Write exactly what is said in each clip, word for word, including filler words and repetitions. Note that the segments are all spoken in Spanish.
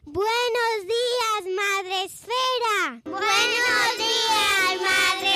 Buenos días, Madre Esfera. Buenos días, Madre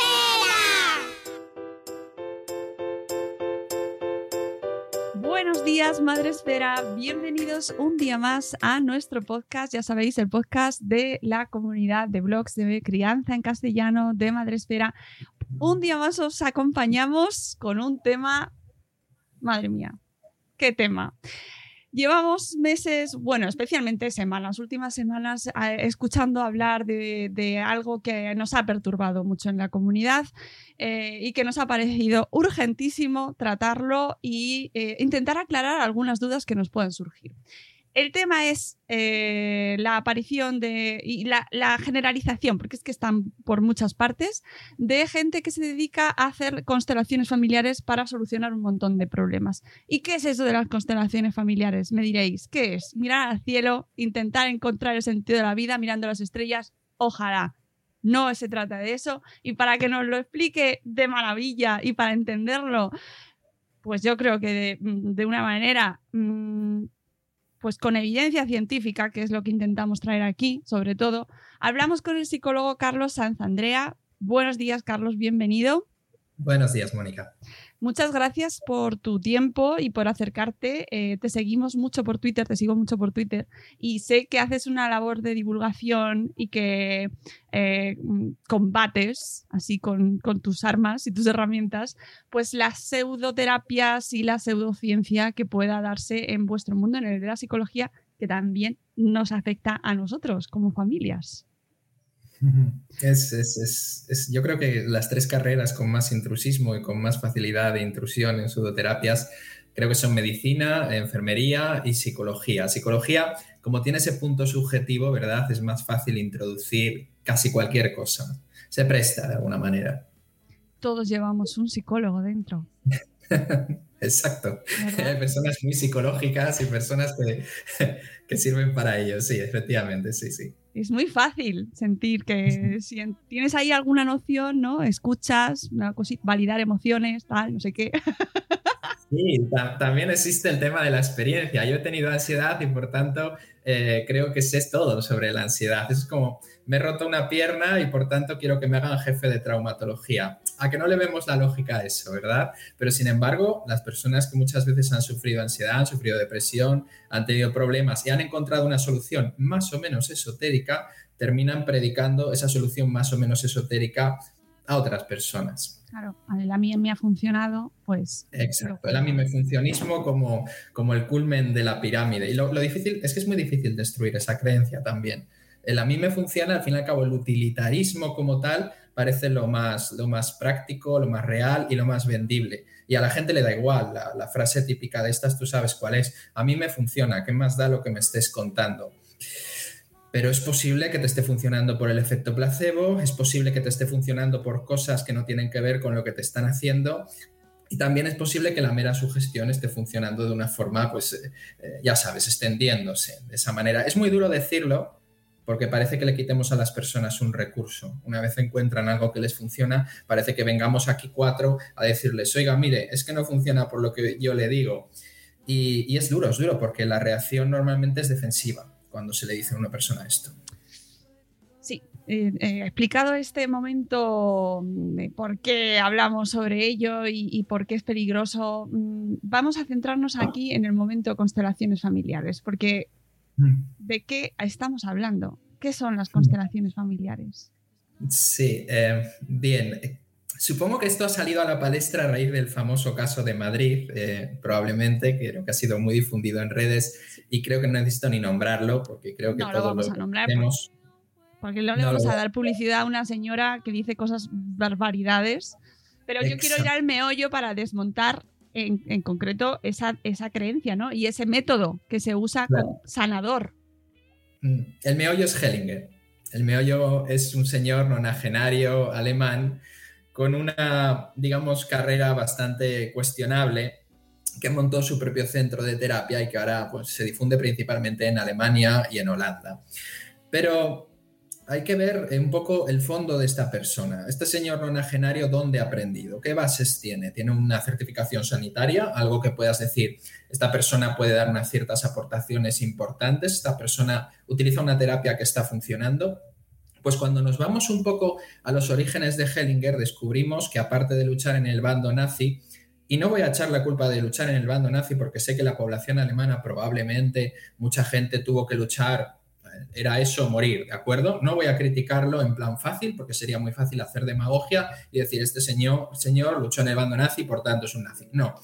Esfera. Buenos días, Madre Esfera. Bienvenidos un día más a nuestro podcast. Ya sabéis, el podcast de la comunidad de blogs de crianza en castellano de Madre Esfera. Un día más os acompañamos con un tema... Madre mía, ¿qué tema? Llevamos meses, bueno, especialmente semanas, últimas semanas, eh, escuchando hablar de, de algo que nos ha perturbado mucho en la comunidad eh, y que nos ha parecido urgentísimo tratarlo y eh, intentar aclarar algunas dudas que nos puedan surgir. El tema es eh, la aparición de, y la, la generalización, porque es que están por muchas partes, de gente que se dedica a hacer constelaciones familiares para solucionar un montón de problemas. ¿Y qué es eso de las constelaciones familiares? Me diréis, ¿qué es? Mirar al cielo, intentar encontrar el sentido de la vida mirando las estrellas. Ojalá. No se trata de eso. Y para que nos lo explique de maravilla y para entenderlo, pues yo creo que de, de una manera... Mmm, pues con evidencia científica, que es lo que intentamos traer aquí, sobre todo, hablamos con el psicólogo Carlos Sanz Andrea. Buenos días, Carlos, bienvenido. Buenos días, Mónica. Muchas gracias por tu tiempo y por acercarte. Eh, te seguimos mucho por Twitter, te sigo mucho por Twitter y sé que haces una labor de divulgación y que eh, combates, así con, con tus armas y tus herramientas, pues las pseudoterapias y la pseudociencia que pueda darse en vuestro mundo, en el de la psicología, que también nos afecta a nosotros como familias. Es, es, es, es, yo creo que las tres carreras con más intrusismo y con más facilidad de intrusión en pseudoterapias creo que son medicina, enfermería y psicología. Psicología, como tiene ese punto subjetivo, ¿verdad? Es más fácil introducir casi cualquier cosa. Se presta de alguna manera. Todos llevamos un psicólogo dentro. Exacto. Hay personas muy psicológicas y personas que, que sirven para ello. Sí, efectivamente, sí, sí. Es muy fácil sentir que si tienes ahí alguna noción, ¿no? Escuchas, una cosita, validar emociones, tal, no sé qué. Sí, ta- también existe el tema de la experiencia. Yo he tenido ansiedad y por tanto eh, creo que sé todo sobre la ansiedad. Es como, me he roto una pierna y por tanto quiero que me hagan jefe de traumatología. A que no le vemos la lógica a eso, ¿verdad? Pero sin embargo, las personas que muchas veces han sufrido ansiedad, han sufrido depresión, han tenido problemas y han encontrado una solución más o menos esotérica, terminan predicando esa solución más o menos esotérica a otras personas. Claro, a mí me ha funcionado, pues... Exacto, el amimefuncionismo como, como el culmen de la pirámide. Y lo, lo difícil es que es muy difícil destruir esa creencia también. El a mí me funciona, al fin y al cabo, el utilitarismo como tal parece lo más, lo más práctico, lo más real y lo más vendible. Y a la gente le da igual, la, la frase típica de estas, tú sabes cuál es, a mí me funciona, ¿qué más da lo que me estés contando? Pero es posible que te esté funcionando por el efecto placebo, es posible que te esté funcionando por cosas que no tienen que ver con lo que te están haciendo y también es posible que la mera sugestión esté funcionando de una forma, pues, eh, ya sabes, extendiéndose de esa manera. Es muy duro decirlo porque parece que le quitemos a las personas un recurso. Una vez encuentran algo que les funciona, parece que vengamos aquí cuatro a decirles, oiga, mire, es que no funciona por lo que yo le digo. Y, y es duro, es duro porque la reacción normalmente es defensiva cuando se le dice a una persona esto. Sí, eh, eh, explicado este momento de por qué hablamos sobre ello y, y por qué es peligroso, mmm, vamos a centrarnos aquí en el momento constelaciones familiares, porque ¿de qué estamos hablando? ¿Qué son las constelaciones familiares? Sí, eh, bien. Supongo que esto ha salido a la palestra a raíz del famoso caso de Madrid, eh, probablemente, que creo que ha sido muy difundido en redes y creo que no necesito ni nombrarlo porque creo que no todos lo vamos lo a nombrar tenemos. Porque no le No vamos lo... a dar publicidad a una señora que dice cosas barbaridades, pero yo Exacto. quiero ir al meollo para desmontar en, en concreto esa, esa creencia, ¿no? Y ese método que se usa Claro. como sanador. El meollo es Hellinger. El meollo es un señor nonagenario alemán con una, digamos, carrera bastante cuestionable, que montó su propio centro de terapia y que ahora pues, se difunde principalmente en Alemania y en Holanda. Pero hay que ver un poco el fondo de esta persona. Este señor nonagenario, ¿dónde ha aprendido? ¿Qué bases tiene? ¿Tiene una certificación sanitaria? Algo que puedas decir, esta persona puede dar unas ciertas aportaciones importantes, esta persona utiliza una terapia que está funcionando. Pues cuando nos vamos un poco a los orígenes de Hellinger, descubrimos que aparte de luchar en el bando nazi, y no voy a echar la culpa de luchar en el bando nazi porque sé que la población alemana probablemente mucha gente tuvo que luchar, era eso, morir, ¿de acuerdo? No voy a criticarlo en plan fácil porque sería muy fácil hacer demagogia y decir este señor, señor luchó en el bando nazi, por tanto es un nazi. No.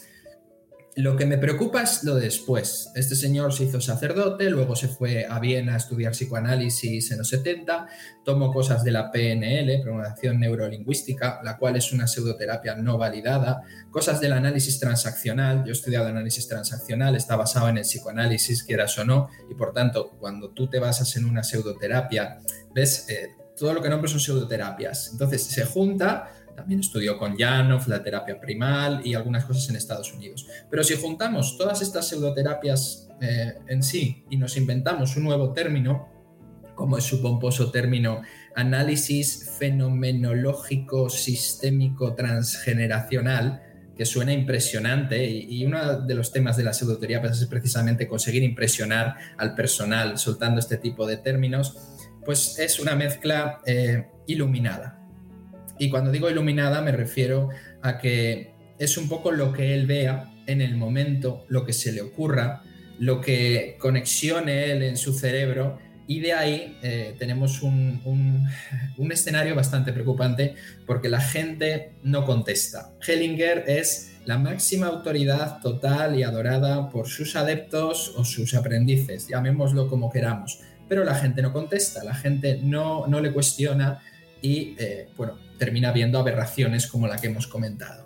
Lo que me preocupa es lo de después. Este señor se hizo sacerdote, luego se fue a Viena a estudiar psicoanálisis en los setenta, tomó cosas de la P N L, programación neurolingüística, la cual es una pseudoterapia no validada, cosas del análisis transaccional. Yo he estudiado análisis transaccional, está basado en el psicoanálisis, quieras o no, y por tanto, cuando tú te basas en una pseudoterapia, ves, eh, todo lo que nombro son pseudoterapias. Entonces, se junta. También estudió con Janov, la terapia primal y algunas cosas en Estados Unidos. Pero si juntamos todas estas pseudoterapias eh, en sí y nos inventamos un nuevo término, como es su pomposo término análisis fenomenológico sistémico transgeneracional, que suena impresionante, y, y uno de los temas de la pseudoterapia es precisamente conseguir impresionar al personal soltando este tipo de términos, pues es una mezcla eh, iluminada. Y cuando digo iluminada me refiero a que es un poco lo que él vea en el momento, lo que se le ocurra, lo que conexione él en su cerebro, y de ahí eh, tenemos un, un, un escenario bastante preocupante porque la gente no contesta. Hellinger es la máxima autoridad total y adorada por sus adeptos o sus aprendices, llamémoslo como queramos, pero la gente no contesta, la gente no, no le cuestiona y eh, bueno, termina viendo aberraciones como la que hemos comentado.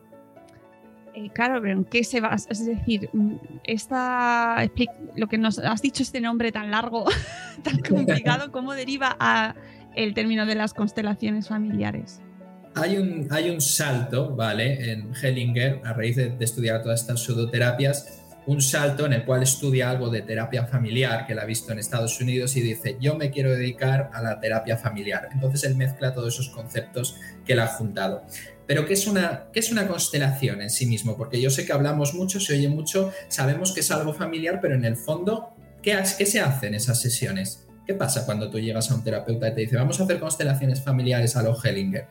Eh, claro, pero ¿en qué se basa? Es decir, esta, lo que nos has dicho, este nombre tan largo, tan complicado, ¿cómo deriva a el término de las constelaciones familiares? Hay un, hay un salto, ¿vale? En Hellinger, a raíz de, de estudiar todas estas pseudoterapias, un salto en el cual estudia algo de terapia familiar que él ha visto en Estados Unidos y dice, yo me quiero dedicar a la terapia familiar. Entonces él mezcla todos esos conceptos que él ha juntado. Pero ¿qué es una, qué es una constelación en sí mismo? Porque yo sé que hablamos mucho, se oye mucho, sabemos que es algo familiar, pero en el fondo, ¿qué, qué se hace en esas sesiones? ¿Qué pasa cuando tú llegas a un terapeuta y te dice, vamos a hacer constelaciones familiares a lo Hellinger?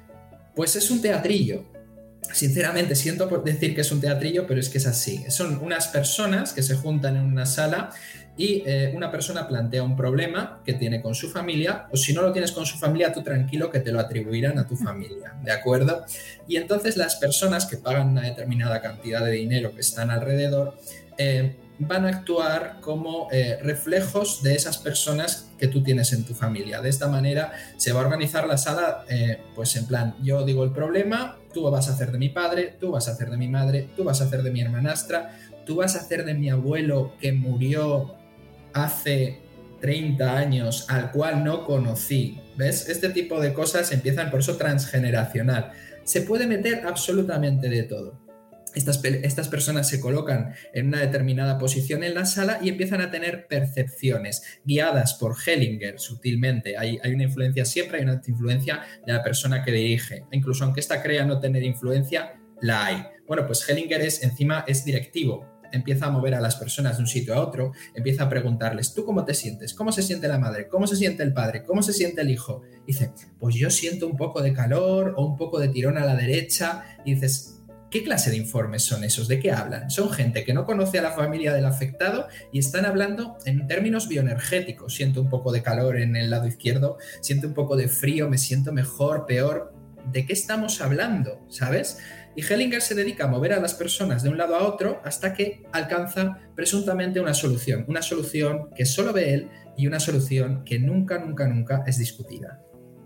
Pues es un teatrillo. Sinceramente, siento por decir que es un teatrillo, pero es que es así. Son unas personas que se juntan en una sala y eh, una persona plantea un problema que tiene con su familia, o si no lo tienes con su familia, tú tranquilo que te lo atribuirán a tu familia, ¿de acuerdo? Y entonces las personas que pagan una determinada cantidad de dinero que están alrededor eh, van a actuar como eh, reflejos de esas personas que tú tienes en tu familia. De esta manera se va a organizar la sala, eh, pues en plan, yo digo el problema, tú vas a hacer de mi padre, tú vas a hacer de mi madre, tú vas a hacer de mi hermanastra, tú vas a hacer de mi abuelo que murió hace treinta años, al cual no conocí. ¿Ves? Este tipo de cosas empiezan por eso transgeneracional. Se puede meter absolutamente de todo. Estas, estas personas se colocan en una determinada posición en la sala y empiezan a tener percepciones guiadas por Hellinger sutilmente. Hay, hay una influencia, siempre hay una influencia de la persona que dirige. Incluso aunque ésta crea no tener influencia, la hay. Bueno, pues Hellinger es, encima es directivo. Empieza a mover a las personas de un sitio a otro, empieza a preguntarles, ¿tú cómo te sientes? ¿Cómo se siente la madre? ¿Cómo se siente el padre? ¿Cómo se siente el hijo? Y dice, pues yo siento un poco de calor o un poco de tirón a la derecha. Y dices, ¿qué clase de informes son esos? ¿De qué hablan? Son gente que no conoce a la familia del afectado y están hablando en términos bioenergéticos. Siento un poco de calor en el lado izquierdo, siento un poco de frío, me siento mejor, peor. ¿De qué estamos hablando? ¿Sabes? Y Hellinger se dedica a mover a las personas de un lado a otro hasta que alcanza presuntamente una solución. Una solución que solo ve él y una solución que nunca, nunca, nunca es discutida.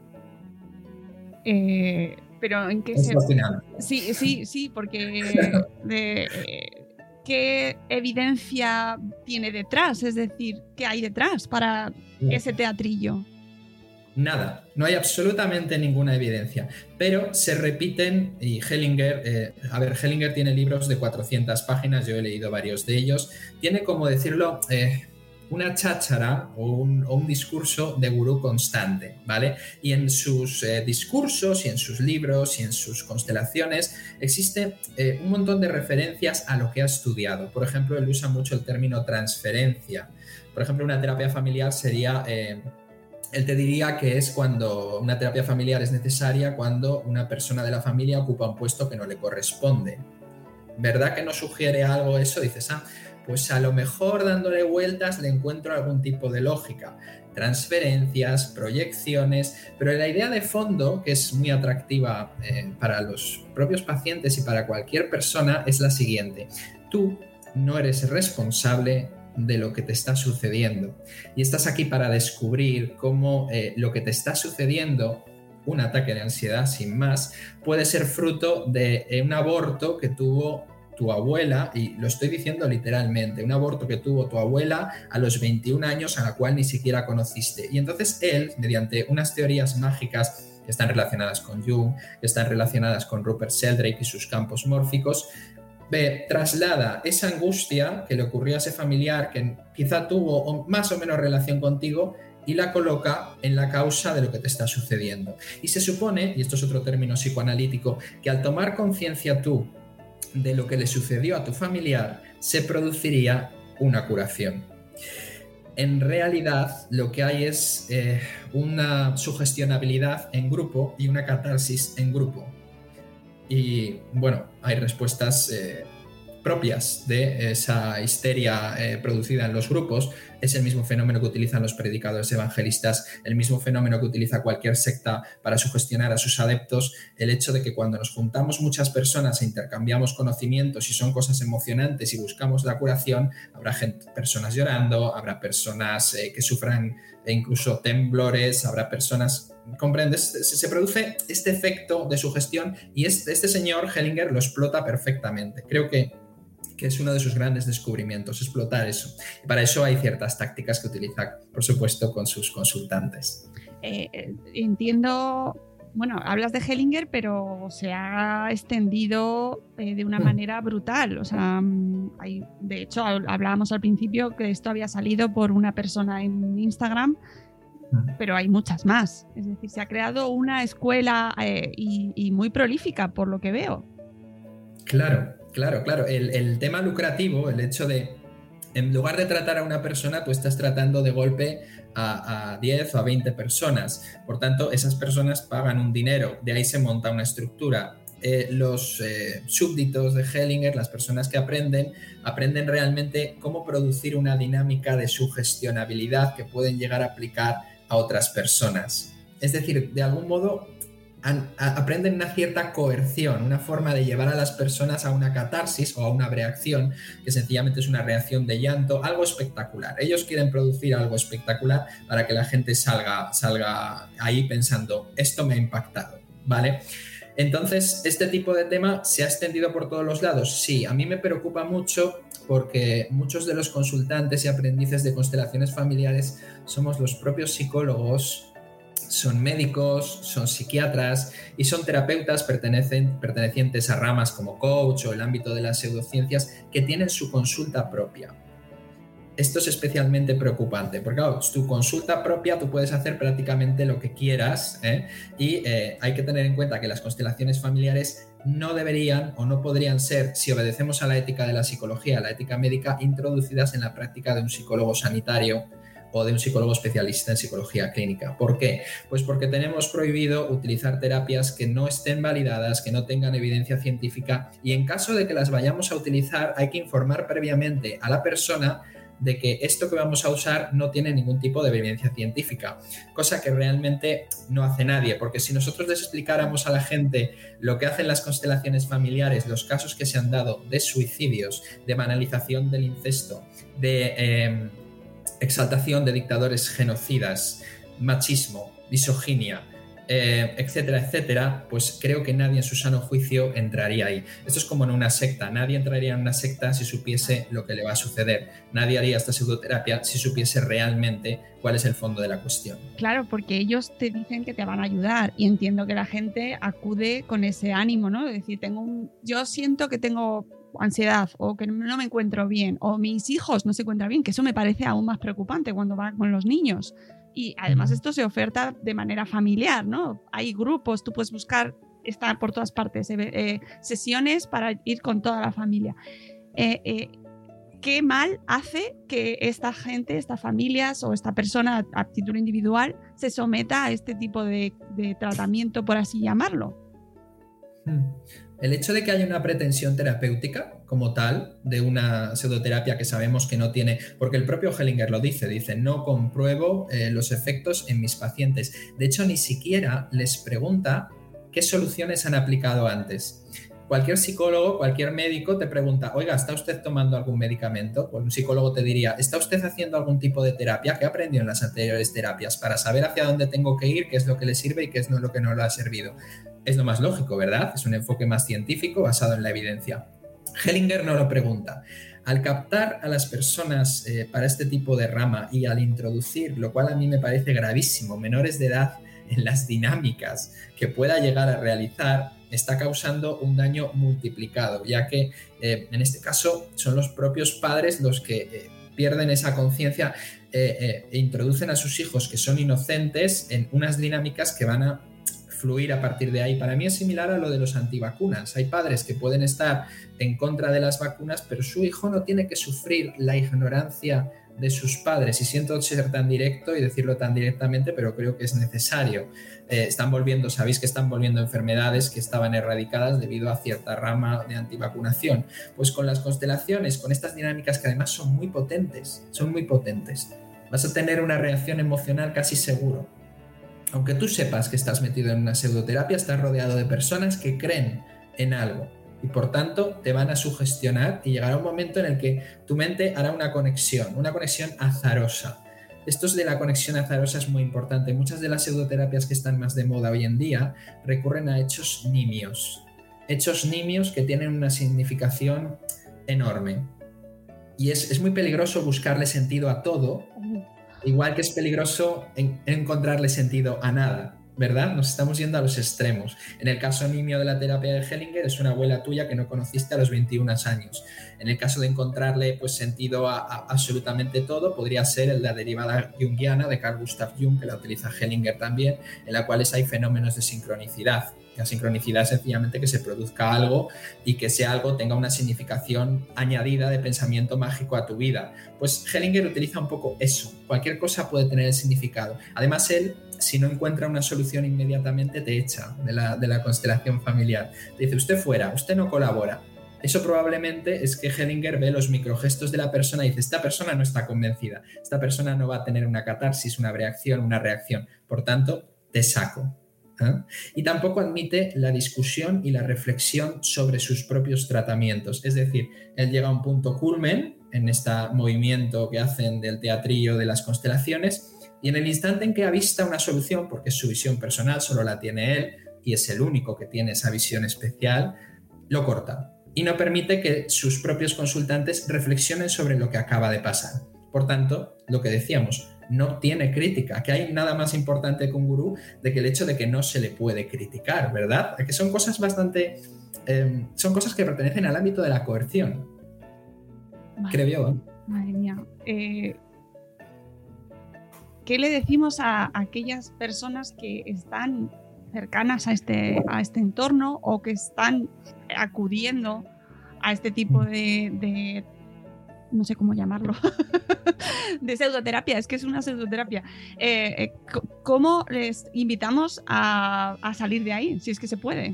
Eh... Pero en qué se... Sí, sí, sí, porque de, eh, ¿qué evidencia tiene detrás? Es decir, ¿qué hay detrás para ese teatrillo? Nada, no hay absolutamente ninguna evidencia, pero se repiten y Hellinger, eh, a ver, Hellinger tiene libros de cuatrocientas páginas, yo he leído varios de ellos, tiene como decirlo... Eh, una cháchara o un, o un discurso de gurú constante, ¿vale? Y en sus eh, discursos y en sus libros y en sus constelaciones existe eh, un montón de referencias a lo que ha estudiado. Por ejemplo, él usa mucho el término transferencia. Por ejemplo, una terapia familiar sería... Eh, Él te diría que es cuando una terapia familiar es necesaria cuando una persona de la familia ocupa un puesto que no le corresponde. ¿Verdad que no sugiere algo eso? Dices, ah, pues a lo mejor dándole vueltas le encuentro algún tipo de lógica. Transferencias, proyecciones, pero la idea de fondo, que es muy atractiva eh, para los propios pacientes y para cualquier persona, es la siguiente. Tú no eres responsable de lo que te está sucediendo y estás aquí para descubrir cómo eh, lo que te está sucediendo, un ataque de ansiedad sin más, puede ser fruto de eh, un aborto que tuvo tu abuela, y lo estoy diciendo literalmente, un aborto que tuvo tu abuela a los veintiún años, a la cual ni siquiera conociste. Y entonces él, mediante unas teorías mágicas que están relacionadas con Jung, que están relacionadas con Rupert Sheldrake y sus campos mórficos, Ve, traslada esa angustia que le ocurrió a ese familiar que quizá tuvo más o menos relación contigo y la coloca en la causa de lo que te está sucediendo. Y se supone, y esto es otro término psicoanalítico, que al tomar conciencia tú de lo que le sucedió a tu familiar, se produciría una curación. En realidad, lo que hay es eh, una sugestionabilidad en grupo y una catarsis en grupo. Y bueno, hay respuestas eh, propias de esa histeria eh, producida en los grupos. Es el mismo fenómeno que utilizan los predicadores evangelistas, el mismo fenómeno que utiliza cualquier secta para sugestionar a sus adeptos. El hecho de que cuando nos juntamos muchas personas e intercambiamos conocimientos y son cosas emocionantes y buscamos la curación, habrá gente, personas llorando, habrá personas eh, que sufran e incluso temblores, habrá personas... ¿Comprendes? Se produce este efecto de sugestión y este, este señor Hellinger lo explota perfectamente. Creo que, que es uno de sus grandes descubrimientos, explotar eso. Y para eso hay ciertas tácticas que utiliza, por supuesto, con sus consultantes. Eh, entiendo, bueno, hablas de Hellinger, pero se ha extendido eh, de una hmm. manera brutal. O sea, hay, de hecho, hablábamos al principio que esto había salido por una persona en Instagram, pero hay muchas más. Es decir, se ha creado una escuela eh, y, y muy prolífica, por lo que veo. Claro, claro, claro. El, el tema lucrativo, el hecho de, en lugar de tratar a una persona, tú estás tratando de golpe a, a diez o a veinte personas. Por tanto, esas personas pagan un dinero. De ahí se monta una estructura. Eh, los eh, súbditos de Hellinger, las personas que aprenden, aprenden realmente cómo producir una dinámica de sugestionabilidad que pueden llegar a aplicar a otras personas. Es decir, de algún modo an, a, aprenden una cierta coerción, una forma de llevar a las personas a una catarsis o a una reacción, que sencillamente es una reacción de llanto, algo espectacular. Ellos quieren producir algo espectacular para que la gente salga, salga ahí pensando, esto me ha impactado, ¿vale? Entonces, este tipo de tema se ha extendido por todos los lados. Sí, a mí me preocupa mucho porque muchos de los consultantes y aprendices de constelaciones familiares somos los propios psicólogos, son médicos, son psiquiatras y son terapeutas pertenecen, pertenecientes a ramas como coach o el ámbito de las pseudociencias que tienen su consulta propia. Esto es especialmente preocupante, porque claro, tu consulta propia tú puedes hacer prácticamente lo que quieras, ¿eh? y eh, hay que tener en cuenta que las constelaciones familiares no deberían o no podrían ser, si obedecemos a la ética de la psicología, a la ética médica, introducidas en la práctica de un psicólogo sanitario o de un psicólogo especialista en psicología clínica. ¿Por qué? Pues porque tenemos prohibido utilizar terapias que no estén validadas, que no tengan evidencia científica, y en caso de que las vayamos a utilizar hay que informar previamente a la persona de que esto que vamos a usar no tiene ningún tipo de evidencia científica, cosa que realmente no hace nadie, porque si nosotros les explicáramos a la gente lo que hacen las constelaciones familiares, los casos que se han dado de suicidios, de banalización del incesto, de eh, exaltación de dictadores genocidas, machismo, misoginia, Eh, etcétera, etcétera, pues creo que nadie en su sano juicio entraría ahí. Esto es como en una secta. Nadie entraría en una secta si supiese lo que le va a suceder. Nadie haría esta pseudoterapia si supiese realmente cuál es el fondo de la cuestión. Claro, porque ellos te dicen que te van a ayudar y entiendo que la gente acude con ese ánimo, ¿no? Es decir, tengo un, yo siento que tengo ansiedad o que no me encuentro bien o mis hijos no se encuentran bien, que eso me parece aún más preocupante cuando va con los niños. Y además esto se oferta de manera familiar, ¿no? Hay grupos, tú puedes buscar, está por todas partes, eh, eh, sesiones para ir con toda la familia. Eh, eh, ¿Qué mal hace que esta gente, estas familias o esta persona a título individual se someta a este tipo de, de tratamiento, por así llamarlo? El hecho de que haya una pretensión terapéutica como tal, de una pseudoterapia que sabemos que no tiene, porque el propio Hellinger lo dice, dice, no compruebo eh, los efectos en mis pacientes. De hecho, ni siquiera les pregunta qué soluciones han aplicado antes. Cualquier psicólogo, cualquier médico te pregunta, oiga, ¿está usted tomando algún medicamento? Pues un psicólogo te diría, ¿está usted haciendo algún tipo de terapia? ¿Qué aprendió en las anteriores terapias? Para saber hacia dónde tengo que ir, qué es lo que le sirve y qué es lo que no le ha servido. Es lo más lógico, ¿verdad? Es un enfoque más científico basado en la evidencia. Hellinger no lo pregunta. Al captar a las personas eh, para este tipo de rama y al introducir, lo cual a mí me parece gravísimo, menores de edad en las dinámicas que pueda llegar a realizar, está causando un daño multiplicado, ya que eh, en este caso son los propios padres los que eh, pierden esa conciencia eh, eh, e introducen a sus hijos que son inocentes en unas dinámicas que van a fluir a partir de ahí. Para mí es similar a lo de los antivacunas. Hay padres que pueden estar en contra de las vacunas, pero su hijo no tiene que sufrir la ignorancia de sus padres. Y siento ser tan directo y decirlo tan directamente, pero creo que es necesario. Eh, están volviendo, sabéis que están volviendo enfermedades que estaban erradicadas debido a cierta rama de antivacunación. Pues con las constelaciones, con estas dinámicas que además son muy potentes, son muy potentes, vas a tener una reacción emocional casi seguro. Aunque tú sepas que estás metido en una pseudoterapia, estás rodeado de personas que creen en algo y por tanto te van a sugestionar y llegará un momento en el que tu mente hará una conexión, una conexión azarosa. Esto de la conexión azarosa es muy importante. Muchas de las pseudoterapias que están más de moda hoy en día recurren a hechos nimios. Hechos nimios que tienen una significación enorme. Y es, es muy peligroso buscarle sentido a todo, igual que es peligroso en, encontrarle sentido a nada, ¿verdad? Nos estamos yendo a los extremos. En el caso nimio de la terapia de Hellinger es una abuela tuya que no conociste a los veintiún años. En el caso de encontrarle pues, sentido a, a absolutamente todo, podría ser la derivada junguiana de Carl Gustav Jung, que la utiliza Hellinger también, en la cual hay fenómenos de sincronicidad. La sincronicidad es sencillamente que se produzca algo y que ese algo tenga una significación añadida de pensamiento mágico a tu vida. Pues Hellinger utiliza un poco eso. Cualquier cosa puede tener el significado. Además, él, si no encuentra una solución inmediatamente, te echa de la, de la constelación familiar. Te dice, usted fuera, usted no colabora. Eso probablemente es que Hellinger ve los microgestos de la persona y dice, esta persona no está convencida, esta persona no va a tener una catarsis, una reacción, una reacción. Por tanto, te saco. ¿Eh? Y tampoco admite la discusión y la reflexión sobre sus propios tratamientos. Es decir, él llega a un punto culmen en este movimiento que hacen del teatrillo de las constelaciones y en el instante en que avista una solución, porque es su visión personal, solo la tiene él y es el único que tiene esa visión especial, lo corta y no permite que sus propios consultantes reflexionen sobre lo que acaba de pasar. Por tanto, lo que decíamos, no tiene crítica, que hay nada más importante que un gurú de que el hecho de que no se le puede criticar, ¿verdad? Que son cosas bastante... Eh, son cosas que pertenecen al ámbito de la coerción. Madre, creo yo. ¿eh? Madre mía. Eh, ¿Qué le decimos a, a aquellas personas que están cercanas a este, a este entorno o que están acudiendo a este tipo de... de no sé cómo llamarlo, de pseudoterapia, es que es una pseudoterapia. Eh, eh, ¿Cómo les invitamos a, a salir de ahí, si es que se puede?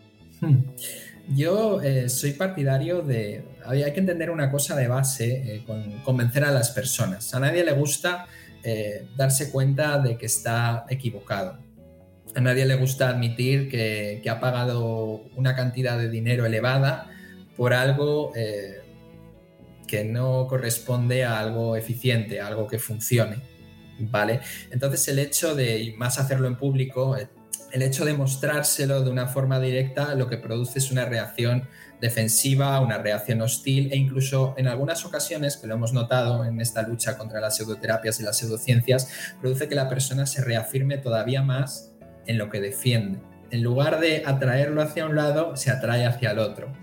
Yo eh, soy partidario de... Hay que entender una cosa de base, eh, con convencer a las personas. A nadie le gusta eh, darse cuenta de que está equivocado. A nadie le gusta admitir que, que ha pagado una cantidad de dinero elevada por algo... Eh, que no corresponde a algo eficiente, a algo que funcione, ¿vale? Entonces el hecho de, y más hacerlo en público, el hecho de mostrárselo de una forma directa lo que produce es una reacción defensiva, una reacción hostil e incluso en algunas ocasiones, que lo hemos notado en esta lucha contra las pseudoterapias y las pseudociencias, produce que la persona se reafirme todavía más en lo que defiende. En lugar de atraerlo hacia un lado, se atrae hacia el otro.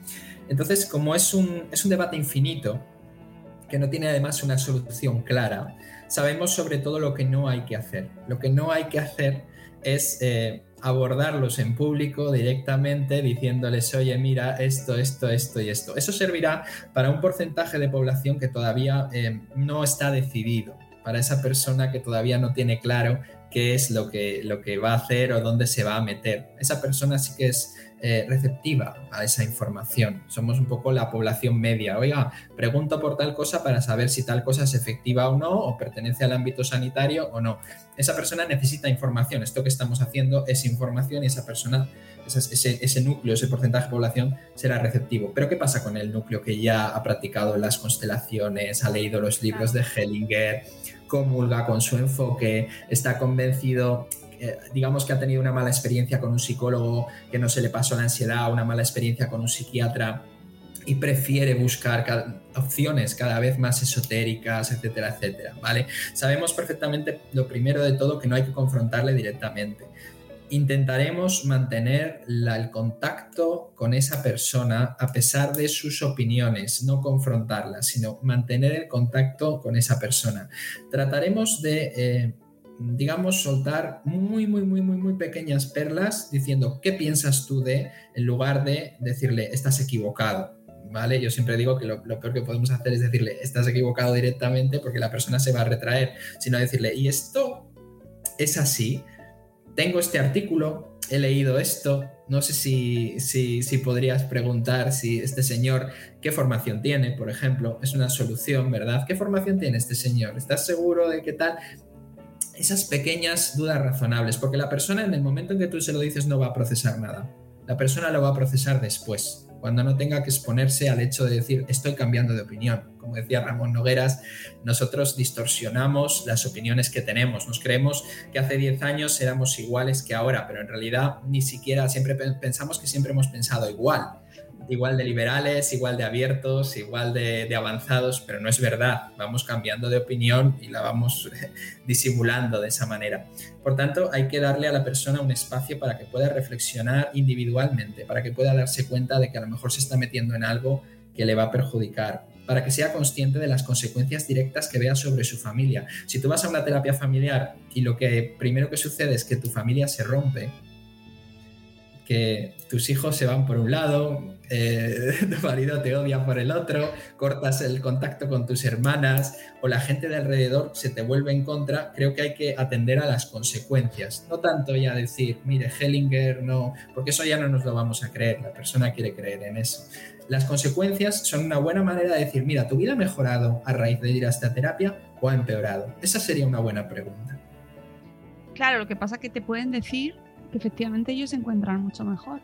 Entonces, como es un, es un debate infinito, que no tiene además una solución clara, sabemos sobre todo lo que no hay que hacer. Lo que no hay que hacer es eh, abordarlos en público directamente diciéndoles, oye, mira, esto, esto, esto y esto. Eso servirá para un porcentaje de población que todavía eh, no está decidido, para esa persona que todavía no tiene claro qué es lo que, lo que va a hacer o dónde se va a meter. Esa persona sí que es eh, receptiva a esa información. Somos un poco la población media. Oiga, pregunto por tal cosa para saber si tal cosa es efectiva o no, o pertenece al ámbito sanitario o no. Esa persona necesita información. Esto que estamos haciendo es información y esa persona, ese, ese núcleo, ese porcentaje de población será receptivo. Pero ¿qué pasa con el núcleo que ya ha practicado las constelaciones, ha leído los libros de Hellinger, comulga con su enfoque, está convencido, eh, digamos que ha tenido una mala experiencia con un psicólogo que no se le pasó la ansiedad, una mala experiencia con un psiquiatra y prefiere buscar cada, opciones cada vez más esotéricas, etcétera, etcétera, ¿vale? Sabemos perfectamente, lo primero de todo, que no hay que confrontarle directamente. Intentaremos mantener la, el contacto con esa persona a pesar de sus opiniones, no confrontarla, sino mantener el contacto con esa persona. Trataremos de, eh, digamos, soltar muy, muy, muy, muy, muy pequeñas perlas diciendo ¿qué piensas tú de?, en lugar de decirle estás equivocado. ¿Vale? Yo siempre digo que lo, lo peor que podemos hacer es decirle estás equivocado directamente porque la persona se va a retraer, sino decirle ¿y esto es así? Tengo este artículo, he leído esto, no sé si, si, si podrías preguntar si este señor, ¿qué formación tiene, por ejemplo? Es una solución, ¿verdad? ¿Qué formación tiene este señor? ¿Estás seguro de qué tal? Esas pequeñas dudas razonables, porque la persona en el momento en que tú se lo dices no va a procesar nada. La persona lo va a procesar después, cuando no tenga que exponerse al hecho de decir estoy cambiando de opinión. Como decía Ramón Nogueras, nosotros distorsionamos las opiniones que tenemos. Nos creemos que hace diez años éramos iguales que ahora, pero en realidad ni siquiera siempre pensamos que siempre hemos pensado igual. Igual de liberales, igual de abiertos, igual de, de avanzados, pero no es verdad. Vamos cambiando de opinión y la vamos disimulando de esa manera. Por tanto, hay que darle a la persona un espacio para que pueda reflexionar individualmente, para que pueda darse cuenta de que a lo mejor se está metiendo en algo que le va a perjudicar, para que sea consciente de las consecuencias directas que vea sobre su familia. Si tú vas a una terapia familiar y lo que primero que sucede es que tu familia se rompe, que tus hijos se van por un lado, eh, tu marido te odia por el otro, cortas el contacto con tus hermanas o la gente de alrededor se te vuelve en contra, creo que hay que atender a las consecuencias. No tanto ya decir, mire, Hellinger no, porque eso ya no nos lo vamos a creer, la persona quiere creer en eso. Las consecuencias son una buena manera de decir, mira, ¿tu vida ha mejorado a raíz de ir a esta terapia o ha empeorado? Esa sería una buena pregunta. Claro, lo que pasa es que te pueden decir que efectivamente ellos se encuentran mucho mejor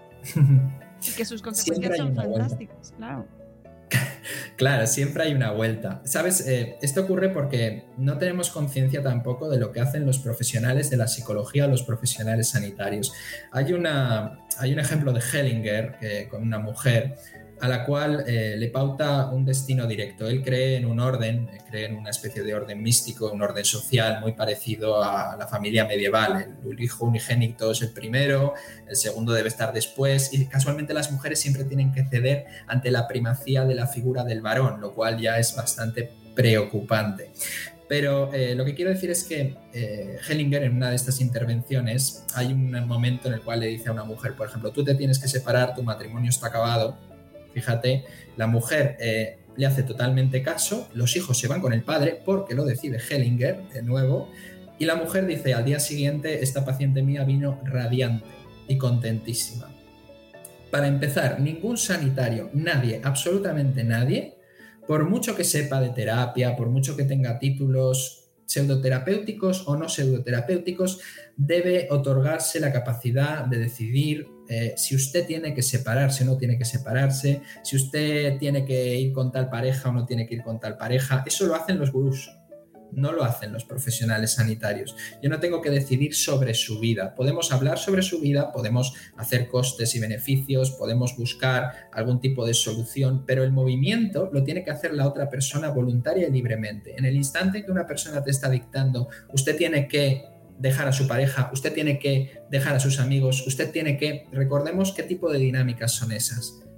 y que sus consecuencias son fantásticas, claro. Claro, siempre hay una vuelta. ¿Sabes? Eh, esto ocurre porque no tenemos conciencia tampoco de lo que hacen los profesionales de la psicología o los profesionales sanitarios. Hay, una, hay un ejemplo de Hellinger eh, con una mujer a la cual eh, le pauta un destino directo. Él cree en un orden, cree en una especie de orden místico, un orden social muy parecido a la familia medieval. El hijo unigénito es el primero, el segundo debe estar después y casualmente las mujeres siempre tienen que ceder ante la primacía de la figura del varón, lo cual ya es bastante preocupante. Pero eh, lo que quiero decir es que eh, Hellinger en una de estas intervenciones hay un momento en el cual le dice a una mujer, por ejemplo, tú te tienes que separar, tu matrimonio está acabado. Fíjate, la mujer eh, le hace totalmente caso, los hijos se van con el padre porque lo decide Hellinger de nuevo y la mujer dice al día siguiente esta paciente mía vino radiante y contentísima. Para empezar, ningún sanitario, nadie, absolutamente nadie, por mucho que sepa de terapia, por mucho que tenga títulos pseudoterapéuticos o no pseudoterapéuticos, debe otorgarse la capacidad de decidir eh, si usted tiene que separarse o no tiene que separarse, si usted tiene que ir con tal pareja o no tiene que ir con tal pareja. Eso lo hacen los gurús, no lo hacen los profesionales sanitarios. Yo no tengo que decidir sobre su vida. Podemos hablar sobre su vida, podemos hacer costes y beneficios, podemos buscar algún tipo de solución, pero el movimiento lo tiene que hacer la otra persona voluntaria y libremente. En el instante que una persona te está dictando, usted tiene que dejar a su pareja, usted tiene que dejar a sus amigos, usted tiene que... Recordemos qué tipo de dinámicas son esas.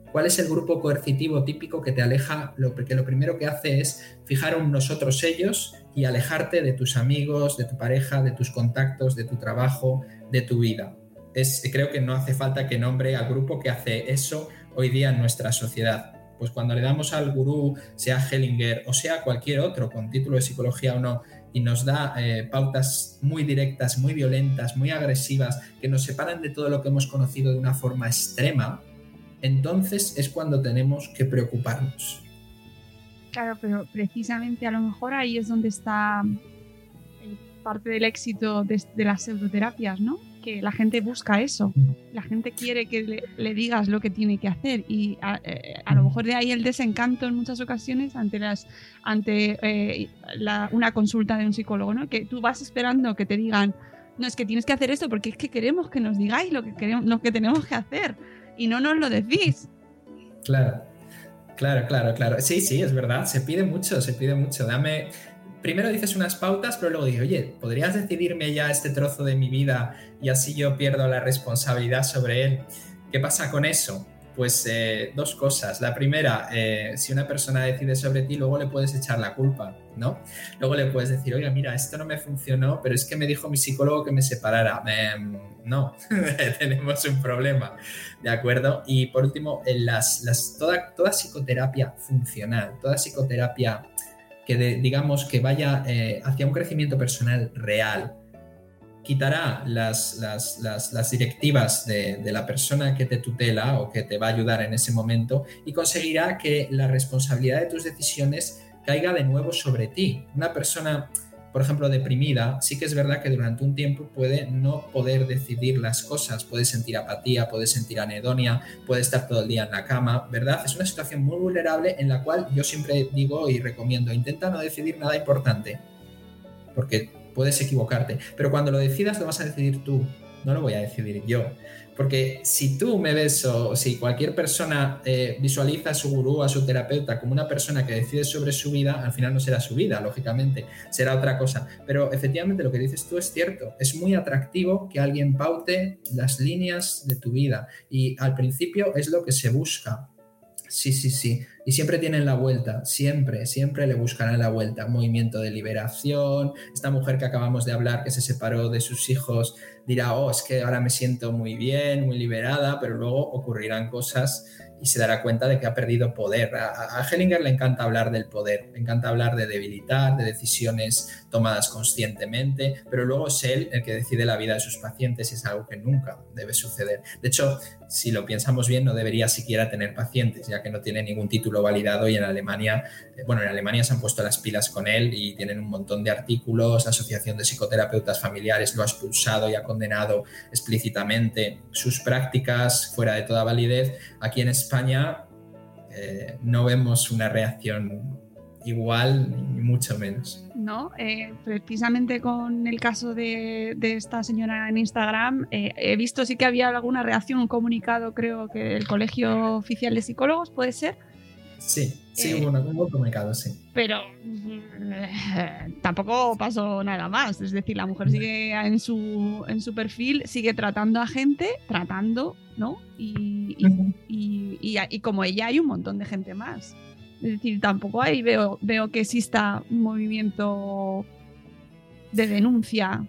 ¿Cuál es el grupo coercitivo típico que te aleja? Lo, que lo primero que hace es fijar un nosotros ellos y alejarte de tus amigos, de tu pareja, de tus contactos, de tu trabajo, de tu vida. Es, creo que no hace falta que nombre al grupo que hace eso hoy día en nuestra sociedad. Pues cuando le damos al gurú, sea Hellinger o sea cualquier otro con título de psicología o no, y nos da eh, pautas muy directas, muy violentas, muy agresivas, que nos separan de todo lo que hemos conocido de una forma extrema, entonces es cuando tenemos que preocuparnos. Claro, pero precisamente a lo mejor ahí es donde está parte del éxito de, de las pseudoterapias, ¿no? Que la gente busca eso, la gente quiere que le, le digas lo que tiene que hacer y a, a lo mejor de ahí el desencanto en muchas ocasiones ante las ante eh, la, una consulta de un psicólogo, ¿no? Que tú vas esperando que te digan, no, es que tienes que hacer esto porque es que queremos que nos digáis lo que queremos, lo que tenemos que hacer y no nos lo decís. Claro, claro, claro, claro. Sí, sí, es verdad, se pide mucho, se pide mucho. Dame... Primero dices unas pautas, pero luego dices, oye, ¿podrías decidirme ya este trozo de mi vida y así yo pierdo la responsabilidad sobre él? ¿Qué pasa con eso? Pues eh, dos cosas. La primera, eh, si una persona decide sobre ti, luego le puedes echar la culpa, ¿no? Luego le puedes decir, oiga, mira, esto no me funcionó, pero es que me dijo mi psicólogo que me separara. Eh, no, tenemos un problema, ¿de acuerdo? Y por último, en las, las, toda, toda psicoterapia funcional, toda psicoterapia que de, digamos que vaya eh, hacia un crecimiento personal real, quitará las, las, las, las directivas de, de la persona que te tutela o que te va a ayudar en ese momento y conseguirá que la responsabilidad de tus decisiones caiga de nuevo sobre ti. Una persona, por ejemplo, deprimida, sí que es verdad que durante un tiempo puede no poder decidir las cosas, puede sentir apatía, puede sentir anedonia, puede estar todo el día en la cama, ¿verdad? Es una situación muy vulnerable en la cual yo siempre digo y recomiendo, intenta no decidir nada importante, porque puedes equivocarte, pero cuando lo decidas lo vas a decidir tú, no lo voy a decidir yo. Porque si tú me ves o si cualquier persona eh, visualiza a su gurú, a su terapeuta como una persona que decide sobre su vida, al final no será su vida, lógicamente, será otra cosa. Pero efectivamente lo que dices tú es cierto, es muy atractivo que alguien paute las líneas de tu vida y al principio es lo que se busca. Sí, sí, sí. Y siempre tienen la vuelta, siempre, siempre le buscarán la vuelta. Movimiento de liberación. Esta mujer que acabamos de hablar, que se separó de sus hijos, dirá, oh, es que ahora me siento muy bien, muy liberada, pero luego ocurrirán cosas y se dará cuenta de que ha perdido poder. A, a Hellinger le encanta hablar del poder, le encanta hablar de debilitar, de decisiones tomadas conscientemente, pero luego es él el que decide la vida de sus pacientes y es algo que nunca debe suceder. De hecho, si lo pensamos bien, no debería siquiera tener pacientes, ya que no tiene ningún título validado y en Alemania, eh, bueno, en Alemania se han puesto las pilas con él y tienen un montón de artículos, la Asociación de Psicoterapeutas Familiares lo ha expulsado y ha condenado explícitamente sus prácticas fuera de toda validez. Aquí en España eh, no vemos una reacción igual ni mucho menos. No, eh, precisamente con el caso de, de esta señora en Instagram, eh, he visto sí que había alguna reacción, un comunicado, creo que del Colegio Oficial de Psicólogos, ¿puede ser? Sí, sí, eh, hubo un buen comunicado, sí. Pero eh, tampoco pasó nada más, es decir, la mujer sigue en su, en su perfil, sigue tratando a gente, tratando, ¿no? Y, y, uh-huh. y, y, y como ella hay un montón de gente más. Es decir, tampoco ahí veo, veo que exista un movimiento de denuncia.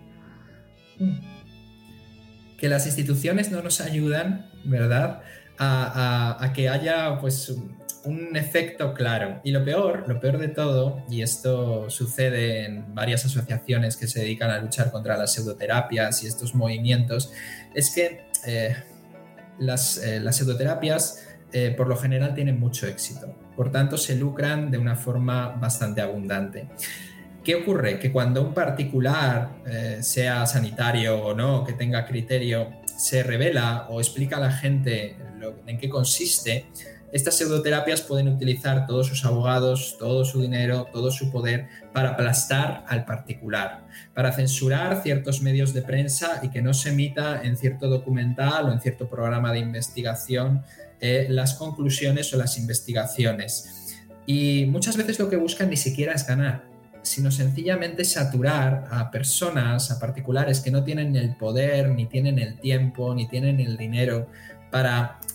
Que las instituciones no nos ayudan, ¿verdad?, a, a, a que haya pues un efecto claro. Y lo peor, lo peor de todo, y esto sucede en varias asociaciones que se dedican a luchar contra las pseudoterapias y estos movimientos, es que eh, las, eh, las pseudoterapias eh, por lo general tienen mucho éxito. Por tanto, se lucran de una forma bastante abundante. ¿Qué ocurre? Que cuando un particular, eh, sea sanitario o no, que tenga criterio, se revela o explica a la gente lo, en qué consiste, estas pseudoterapias pueden utilizar todos sus abogados, todo su dinero, todo su poder para aplastar al particular, para censurar ciertos medios de prensa y que no se emita en cierto documental o en cierto programa de investigación eh, las conclusiones o las investigaciones. Y muchas veces lo que buscan ni siquiera es ganar, sino sencillamente saturar a personas, a particulares que no tienen el poder, ni tienen el tiempo, ni tienen el dinero para eh,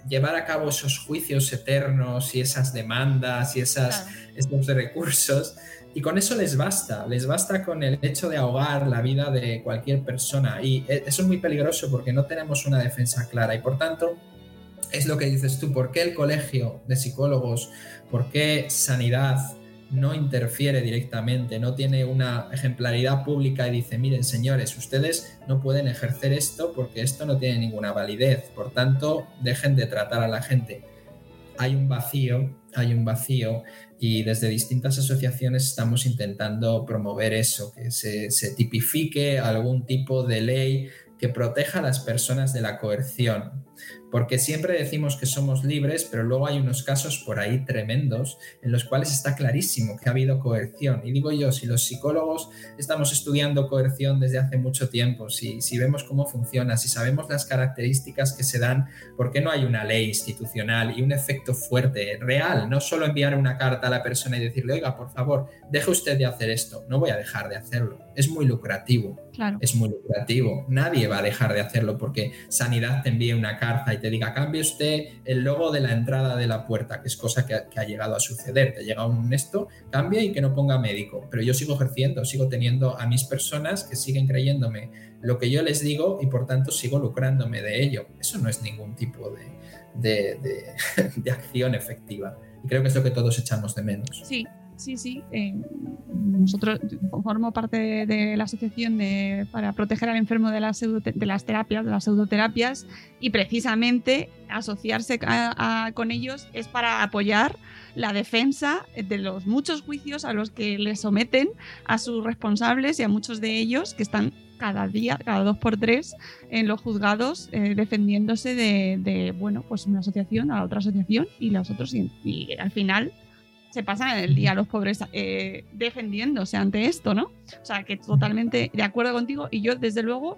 llevar a cabo esos juicios eternos y esas demandas y esas, claro. estos recursos, y con eso les basta, les basta con el hecho de ahogar la vida de cualquier persona, y eso es muy peligroso porque no tenemos una defensa clara, y por tanto es lo que dices tú, ¿por qué el colegio de psicólogos, por qué Sanidad no interfiere directamente, no tiene una ejemplaridad pública y dice, miren señores, ustedes no pueden ejercer esto porque esto no tiene ninguna validez, por tanto dejen de tratar a la gente? Hay un vacío, hay un vacío y desde distintas asociaciones estamos intentando promover eso, que se, se tipifique algún tipo de ley que proteja a las personas de la coerción. Porque siempre decimos que somos libres, pero luego hay unos casos por ahí tremendos en los cuales está clarísimo que ha habido coerción. Y digo yo, si los psicólogos estamos estudiando coerción desde hace mucho tiempo, si, si vemos cómo funciona, si sabemos las características que se dan, ¿por qué no hay una ley institucional y un efecto fuerte, real? No solo enviar una carta a la persona y decirle, oiga, por favor, deje usted de hacer esto. No voy a dejar de hacerlo. Es muy lucrativo. Claro. Es muy lucrativo. Nadie va a dejar de hacerlo porque Sanidad te envíe una carta y te diga, cambie usted el logo de la entrada de la puerta, que es cosa que ha, que ha llegado a suceder. Te llega un esto, cambia y que no ponga médico. Pero yo sigo ejerciendo, sigo teniendo a mis personas que siguen creyéndome lo que yo les digo y por tanto sigo lucrándome de ello. Eso no es ningún tipo de, de, de, de acción efectiva. Y creo que es lo que todos echamos de menos. Sí. Sí, sí. Eh, nosotros formo parte de, de la asociación de, para proteger al enfermo de las, de las terapias, de las pseudoterapias, y precisamente asociarse a, a, con ellos es para apoyar la defensa de los muchos juicios a los que les someten a sus responsables y a muchos de ellos que están cada día, cada dos por tres en los juzgados eh, defendiéndose de, de, bueno, pues una asociación a la otra asociación y los otros y, y al final se pasan el día los pobres eh, defendiéndose ante esto, ¿no? O sea, que totalmente de acuerdo contigo y yo, desde luego,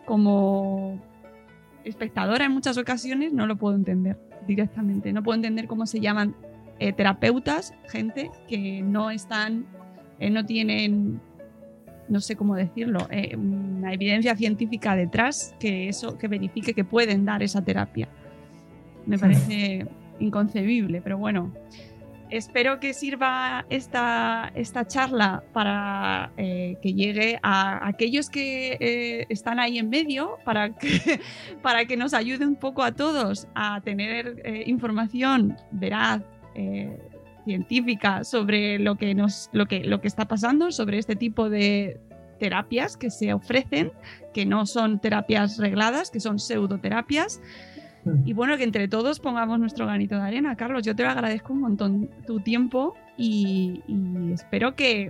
como espectadora en muchas ocasiones, no lo puedo entender directamente. No puedo entender cómo se llaman eh, terapeutas, gente que no están, eh, no tienen, no sé cómo decirlo, eh, una evidencia científica detrás que eso, que verifique que pueden dar esa terapia. Me parece inconcebible, pero bueno. Espero que sirva esta, esta charla para eh, que llegue a aquellos que eh, están ahí en medio, para que, para que nos ayude un poco a todos a tener eh, información veraz, eh, científica sobre lo que, nos, lo, que, lo que está pasando, sobre este tipo de terapias que se ofrecen, que no son terapias regladas, que son pseudoterapias. Y bueno, que entre todos pongamos nuestro granito de arena. Carlos, yo te agradezco un montón tu tiempo y, y espero que,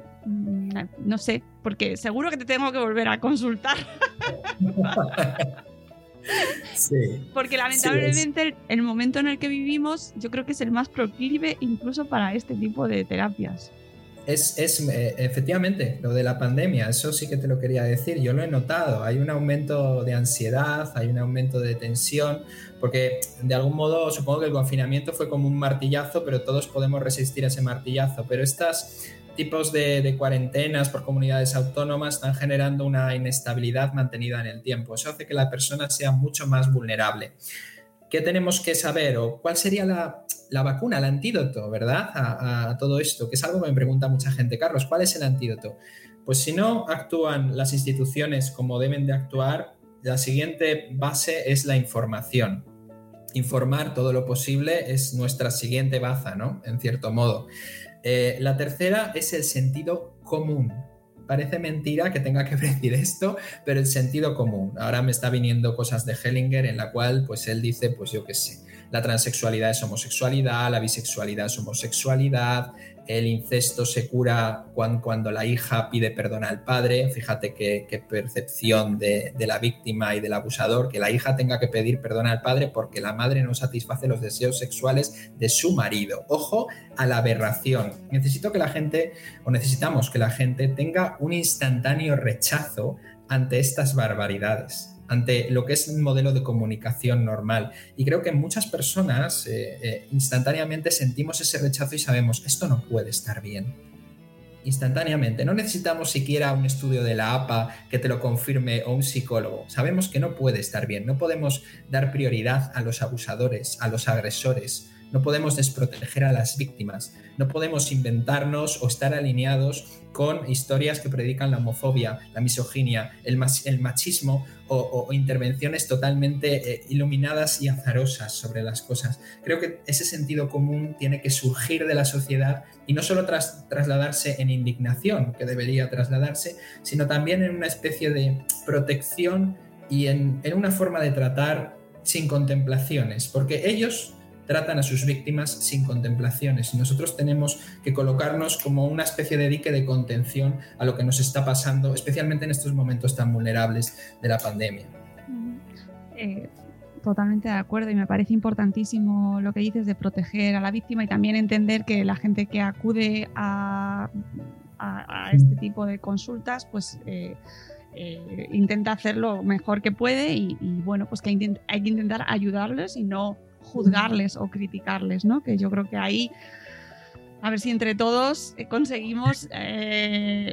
no sé, porque seguro que te tengo que volver a consultar. Sí. Porque lamentablemente sí, el, el momento en el que vivimos yo creo que es el más proclive incluso para este tipo de terapias. Es, es eh, efectivamente, lo de la pandemia, eso sí que te lo quería decir, yo lo he notado, hay un aumento de ansiedad, hay un aumento de tensión, porque de algún modo supongo que el confinamiento fue como un martillazo, pero todos podemos resistir a ese martillazo, pero estos tipos de, de cuarentenas por comunidades autónomas están generando una inestabilidad mantenida en el tiempo, eso hace que la persona sea mucho más vulnerable. ¿Qué tenemos que saber o cuál sería la, la vacuna, el antídoto, ¿verdad? A, a todo esto, que es algo que me pregunta mucha gente. Carlos, ¿cuál es el antídoto? Pues si no actúan las instituciones como deben de actuar, la siguiente base es la información. Informar todo lo posible es nuestra siguiente baza, ¿no? En cierto modo. Eh, la tercera es el sentido común. Parece mentira que tenga que decir esto, pero el sentido común. Ahora me está viniendo cosas de Hellinger en la cual pues él dice, pues yo qué sé, la transexualidad es homosexualidad, la bisexualidad es homosexualidad, el incesto se cura cuando, cuando la hija pide perdón al padre. Fíjate qué, qué percepción de, de la víctima y del abusador, que la hija tenga que pedir perdón al padre porque la madre no satisface los deseos sexuales de su marido. Ojo a la aberración. Necesito que la gente, o necesitamos que la gente tenga un instantáneo rechazo ante estas barbaridades, ante lo que es un modelo de comunicación normal. Y creo que muchas personas eh, eh, instantáneamente sentimos ese rechazo y sabemos, esto no puede estar bien. instantáneamente. No necesitamos siquiera un estudio de la A P A que te lo confirme o un psicólogo. Sabemos que no puede estar bien. No podemos dar prioridad a los abusadores, a los agresores. No podemos desproteger a las víctimas. No podemos inventarnos o estar alineados con historias que predican la homofobia, la misoginia, el, mas- el machismo o, o, o intervenciones totalmente eh, iluminadas y azarosas sobre las cosas. Creo que ese sentido común tiene que surgir de la sociedad y no solo tras, trasladarse en indignación, que debería trasladarse, sino también en una especie de protección y en, en una forma de tratar sin contemplaciones, porque ellos tratan a sus víctimas sin contemplaciones y nosotros tenemos que colocarnos como una especie de dique de contención a lo que nos está pasando, especialmente en estos momentos tan vulnerables de la pandemia. Eh, totalmente de acuerdo, y me parece importantísimo lo que dices de proteger a la víctima y también entender que la gente que acude a, a, a este tipo de consultas pues eh, eh, intenta hacerlo mejor que puede y, y bueno, pues que intent- hay que intentar ayudarles y no juzgarles o criticarles, ¿no? Que yo creo que ahí, a ver si entre todos conseguimos eh,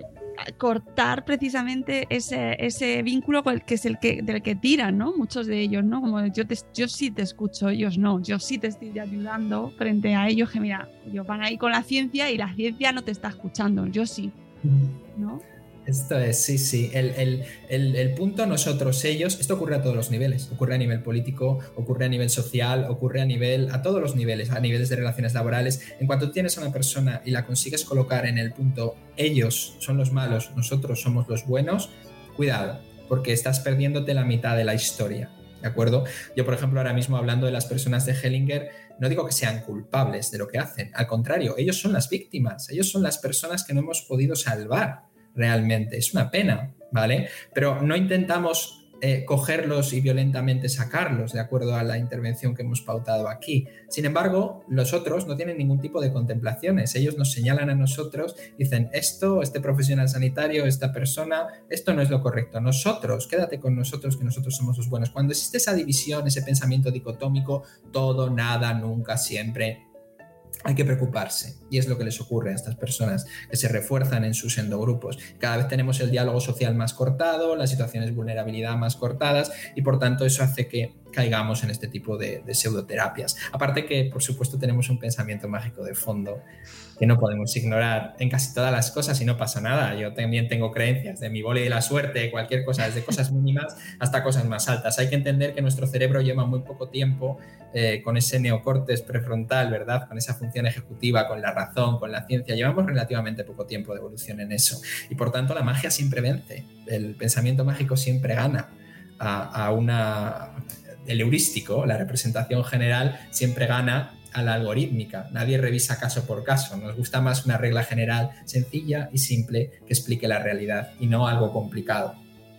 cortar precisamente ese, ese vínculo que es el que, del que tiran, ¿no? Muchos de ellos, ¿no? Como yo, te, yo sí te escucho, ellos no, yo sí te estoy ayudando frente a ellos, que mira, ellos van ahí con la ciencia y la ciencia no te está escuchando, yo sí, ¿no? Esto es, sí, sí. El, el, el, el punto nosotros, ellos, esto ocurre a todos los niveles. Ocurre a nivel político, ocurre a nivel social, ocurre a nivel, a todos los niveles, a niveles de relaciones laborales. En cuanto tienes a una persona y la consigues colocar en el punto, ellos son los malos, nosotros somos los buenos, cuidado, porque estás perdiéndote la mitad de la historia, ¿de acuerdo? Yo, por ejemplo, ahora mismo hablando de las personas de Hellinger, no digo que sean culpables de lo que hacen, al contrario, ellos son las víctimas, ellos son las personas que no hemos podido salvar. Realmente, es una pena, ¿vale? Pero no intentamos eh, cogerlos y violentamente sacarlos de acuerdo a la intervención que hemos pautado aquí. Sin embargo, los otros no tienen ningún tipo de contemplaciones. Ellos nos señalan a nosotros, dicen esto, este profesional sanitario, esta persona, esto no es lo correcto. Nosotros, quédate con nosotros, que nosotros somos los buenos. Cuando existe esa división, ese pensamiento dicotómico, todo, nada, nunca, siempre, hay que preocuparse, y es lo que les ocurre a estas personas que se refuerzan en sus endogrupos. Cada vez tenemos el diálogo social más cortado, las situaciones de vulnerabilidad más cortadas y por tanto eso hace que caigamos en este tipo de, de pseudoterapias. Aparte que, por supuesto, tenemos un pensamiento mágico de fondo que no podemos ignorar en casi todas las cosas y no pasa nada. Yo también tengo creencias de mi boli de la suerte, cualquier cosa, desde cosas mínimas hasta cosas más altas. Hay que entender que nuestro cerebro lleva muy poco tiempo eh, con ese neocórtex prefrontal, ¿verdad? Con esa función ejecutiva, con la razón, con la ciencia. Llevamos relativamente poco tiempo de evolución en eso y por tanto la magia siempre vence. El pensamiento mágico siempre gana a, a una... El heurístico, la representación general, siempre gana a la algorítmica. Nadie revisa caso por caso. Nos gusta más una regla general sencilla y simple que explique la realidad y no algo complicado.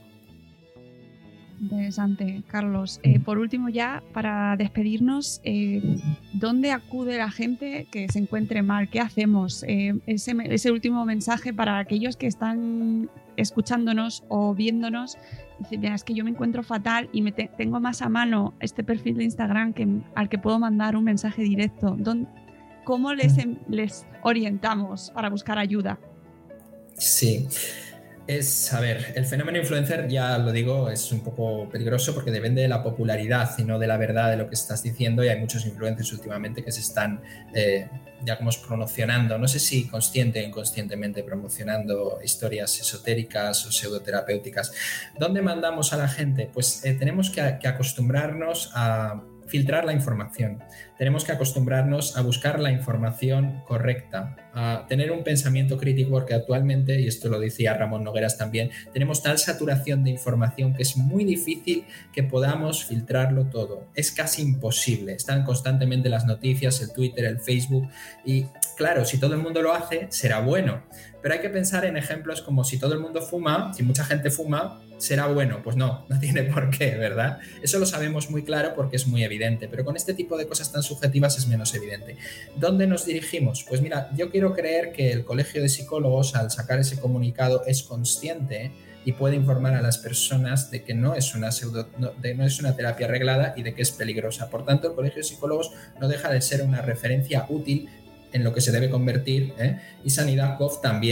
Interesante, Carlos. Eh, por último, ya para despedirnos, eh, ¿dónde acude la gente que se encuentre mal? ¿Qué hacemos? Eh, ese, ese último mensaje para aquellos que están escuchándonos o viéndonos. Dicen, mira, es que yo me encuentro fatal y me te, tengo más a mano este perfil de Instagram que, al que puedo mandar un mensaje directo. ¿Dónde, ¿Cómo les, les orientamos para buscar ayuda? Sí. Es, a ver, el fenómeno influencer, ya lo digo, es un poco peligroso porque depende de la popularidad y no de la verdad de lo que estás diciendo, y hay muchos influencers últimamente que se están, eh, ya como promocionando, no sé si consciente o inconscientemente promocionando historias esotéricas o pseudoterapéuticas. ¿Dónde mandamos a la gente? Pues eh, tenemos que, que acostumbrarnos a filtrar la información. Tenemos que acostumbrarnos a buscar la información correcta, a tener un pensamiento crítico, porque actualmente, y esto lo decía Ramón Nogueras también, tenemos tal saturación de información que es muy difícil que podamos filtrarlo todo. Es casi imposible. Están constantemente las noticias, el Twitter, el Facebook, y claro, si todo el mundo lo hace, será bueno. Pero hay que pensar en ejemplos como si todo el mundo fuma, si mucha gente fuma, ¿será bueno? Pues no, no tiene por qué, ¿verdad? Eso lo sabemos muy claro porque es muy evidente, pero con este tipo de cosas tan subjetivas es menos evidente. ¿Dónde nos dirigimos? Pues mira, yo quiero creer que el Colegio de Psicólogos, al sacar ese comunicado, es consciente y puede informar a las personas de que no es una pseudo, no, de, no es una terapia arreglada y de que es peligrosa. Por tanto, el Colegio de Psicólogos no deja de ser una referencia útil en lo que se debe convertir, ¿eh? Y Sanidad Gov también.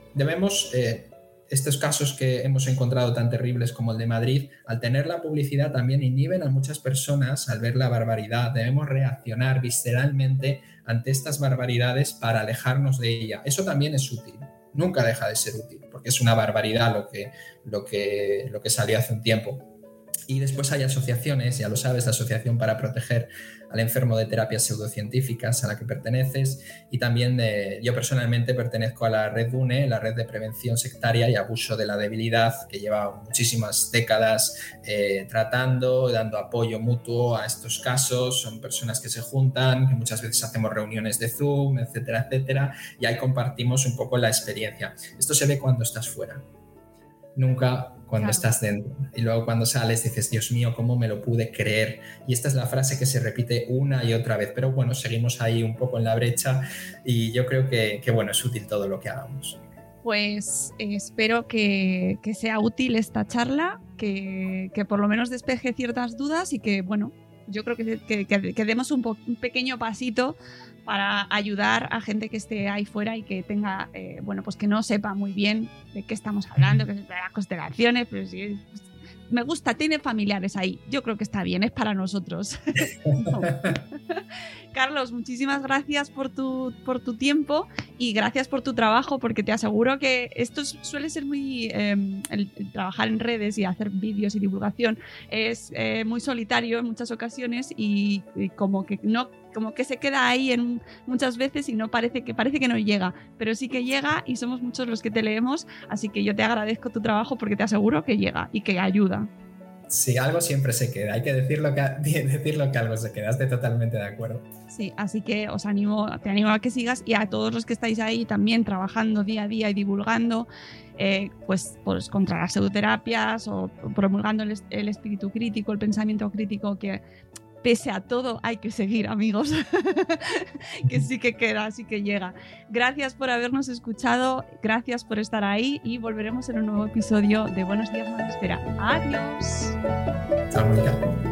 debemos... Eh, estos casos que hemos encontrado tan terribles como el de Madrid, al tener la publicidad también inhiben a muchas personas al ver la barbaridad. Debemos reaccionar visceralmente ante estas barbaridades para alejarnos de ella. Eso también es útil, nunca deja de ser útil, porque es una barbaridad lo que, lo que, lo que salió hace un tiempo. Y después hay asociaciones, ya lo sabes, la Asociación para Proteger al Enfermo de Terapias Pseudocientíficas, a la que perteneces, y también eh, yo personalmente pertenezco a la red DUNE, la Red de Prevención Sectaria y Abuso de la Debilidad, que lleva muchísimas décadas eh, tratando, dando apoyo mutuo a estos casos. Son personas que se juntan, que muchas veces hacemos reuniones de Zoom, etcétera, etcétera, y ahí compartimos un poco la experiencia. Esto se ve cuando estás fuera, nunca cuando claro. estás dentro. Y luego cuando sales dices, Dios mío, ¿cómo me lo pude creer? Y esta es la frase que se repite una y otra vez. Pero bueno, seguimos ahí un poco en la brecha y yo creo que, que bueno, es útil todo lo que hagamos. Pues eh, espero que, que sea útil esta charla, que, que por lo menos despeje ciertas dudas y que, bueno, yo creo que, que, que, que demos un, po- un pequeño pasito para ayudar a gente que esté ahí fuera y que tenga, eh, bueno, pues que no sepa muy bien de qué estamos hablando, que es de las constelaciones, pero sí, pues, me gusta, tiene familiares ahí. Yo creo que está bien, es para nosotros. No. Carlos, muchísimas gracias por tu, por tu tiempo y gracias por tu trabajo, porque te aseguro que esto suele ser muy... Eh, el, el trabajar en redes y hacer vídeos y divulgación es eh, muy solitario en muchas ocasiones y, y como que no... como que se queda ahí en muchas veces y no parece que parece que no llega, pero sí que llega y somos muchos los que te leemos, así que yo te agradezco tu trabajo porque te aseguro que llega y que ayuda. Sí, algo siempre se queda, hay que decirlo que, decirlo que algo se queda, estoy totalmente de acuerdo. Sí, así que os animo, te animo a que sigas y a todos los que estáis ahí también trabajando día a día y divulgando eh, pues, pues contra las pseudoterapias o promulgando el, el espíritu crítico, el pensamiento crítico, que pese a todo hay que seguir, amigos. Que sí que queda, sí que llega. Gracias por habernos escuchado, gracias por estar ahí y volveremos en un nuevo episodio de Buenos Días Madresfera. Adiós. Chao, Mónica.